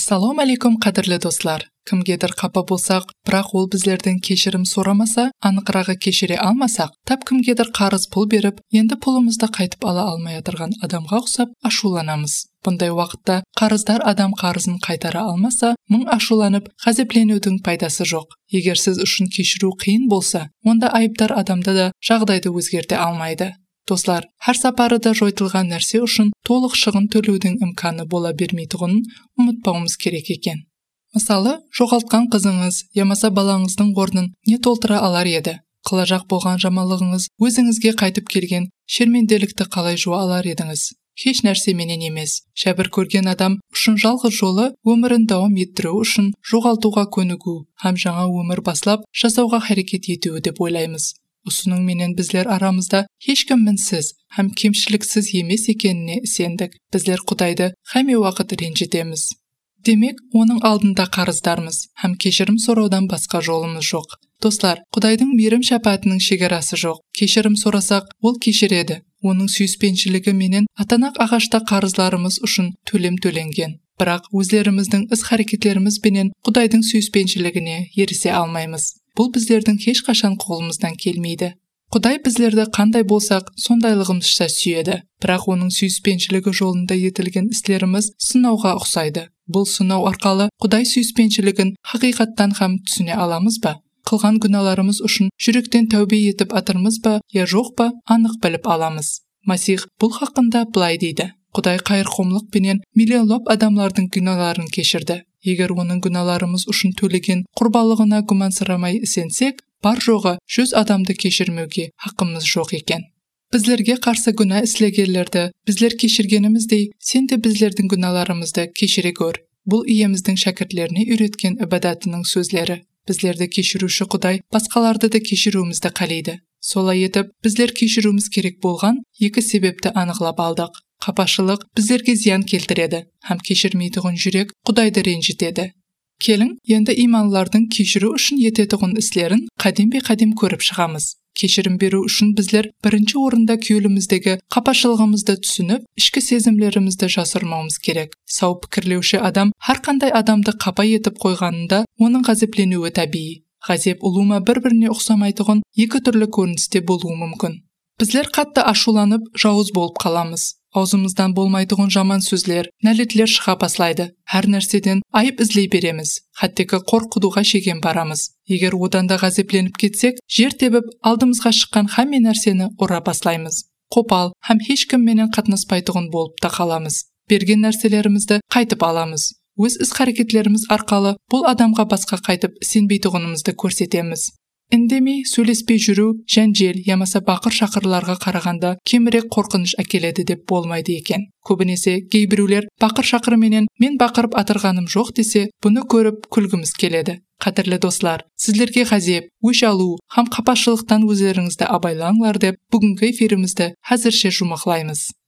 Ассалам алейкум, қадірлі достар. Кімгедір қапа болсақ, бірақ ол біздерден кешірім сұрамаса, анықырағы кешіре алмасақ, тап кімгедір қарыз пұл беріп, енді пұлымызды қайтып ала алмай отырған адамға ұқсап ашуланамыз. Бұндай уақытта қарыздар адам қарызын қайтара алмаса, мың ашуланып, ғазепленудің пайдасы жоқ. Егер сіз үшін кешіру қиын болса, онда айыптар адамды да жағдайды өзгерте алмайды. Достар, әр сапарыда жойтылған нәрсе үшін толық шығын төлеудің имканы бола бермейтұғынын ұмытпауымыз керек екен. Мысалы, жоғалтқан қызыңыз, ямаса балаңыздың орнын не толтыра алар еді? Қылажақ болған жамалығыңыз өзіңізге қайтып келген шерменделікті қалай жуа алар едіңіз? Хеш нәрсеменен емес. Шәбір көрген адам үшін жалғыз жолы өмірін дауам еттіру үшін жоғалтуға көнігу, һәм жаңа өмір баслап жасауға харекет етуі деп ойлаймыз. Осының менен біздер арамызда ешкім мінсіз һәм кемшіліксіз емес екеніне сендік. Біздер Құдайды һәме уақыт ренжітеміз. Демек, оның алдында қарыздармыз һәм кешірім сұраудан басқа жолымыз жоқ. Достар, Құдайдың мейірім шапатының шекарасы жоқ. Кешірім сұрасақ, ол кешіреді. Оның сүйіспеншілігі менен атанақ ағашта қарызларымыз үшін төлем төленген. Бірақ өздеріміздің іс-харекеттеріміз бенен Құдайдың сүйіспеншілігіне ерісе алмаймыз. Бұл біздердің ешқашан қолымыздан келмейді. Құдай біздерді қандай болсақ, сондайлығымызша сүйеді. Бірақ оның сүйіспеншілігі жолында етілген істеріміз сынауға ұқсайды. Бұл сынау арқалы Құдай сүйіспеншілігін хақиқаттан һәм түсіне аламыз ба? Қылған күнәларымыз үшін жүректен тәубе етіп атырмыз ба, я жоқ па, анық біліп аламыз. Масих бұл хақында былай дейді: Құдай қайырқомлық пенен миллионлап адамлардың күнәларын кешірді. Егер оның күнәларымыз үшін төлеген құрбалығына гумансырамай сенсек, бар жоғы 100 адамды кешірмеуге хақымыз жоқ екен. Біздерге қарсы күнә істегендерді біздер кешіргеніміздей, сен де біздердің күнәларымызды кешіре көр. Бұл иеміздің шәкіртлеріне үйреткен ибадатының сөзлері. Біздерді кешіруші Құдай басқаларды да кешіруімізді қалайды. Солай етіп, біздер кешіруіміз керек болған екі себепті анықтап алдық. Қапашылық біздерге зиян келтіреді, һәм кешірмейтұғын жүрек Құдайды ренжітеді. Келің, енді иманлардың кешіру үшін ететұғын істерін қадим көріп шығамыз. Кешірім беру үшін біздер бірінші орында күйеліміздегі қапашылығымызды түсініп, ішкі сезімлерімізді жасырмауымыз керек. Сау пікірлеуші адам әрқандай адамды қапа етіп қойғанында оның ғазепленуі табиғи. Ғазеп ұлума бір-біріне ұқсамайтұғын екі түрлі көріністе болуы мүмкін. Біздер қатты ашуланып, жауыз болып қаламыз. Аузымыздан болмайтұғын жаман сөздер, нәлетлер шыға баслайды. Әр нәрседен айып іздей береміз. Хаттекі қорқудуға шеген барамыз. Егер одан да ғазепленіп кетсек, жер тебіп, алдымызға шыққан һәме нәрсені ұра баслаймыз. Қопал һәм ешкімменен қатынаспайтұғын болып та қаламыз. Берген нәрселерімізді қайтып аламыз. Өз іс-харекеттеріміз арқалы бұл адамға басқа қайтып сенбейтұғынымызды көрсетеміз. Үндемей, сөйлеспей жүру, жәнжел, ямаса бақыр-шақырларға қарағанда кемірек қорқыныш әкеледі деп болмайды екен. Көбінесе кейбіреулер бақыр-шақыр менен мен бақырып атырғаным жоқ десе, бұны көріп күлгіміз келеді. Қадірлі достар, сіздерге ғазеп, өш алу, һәм қапашылықтан өздеріңізді абайлаңлар деп бүгінгі эфирімізді әзірше жұмақлаймыз.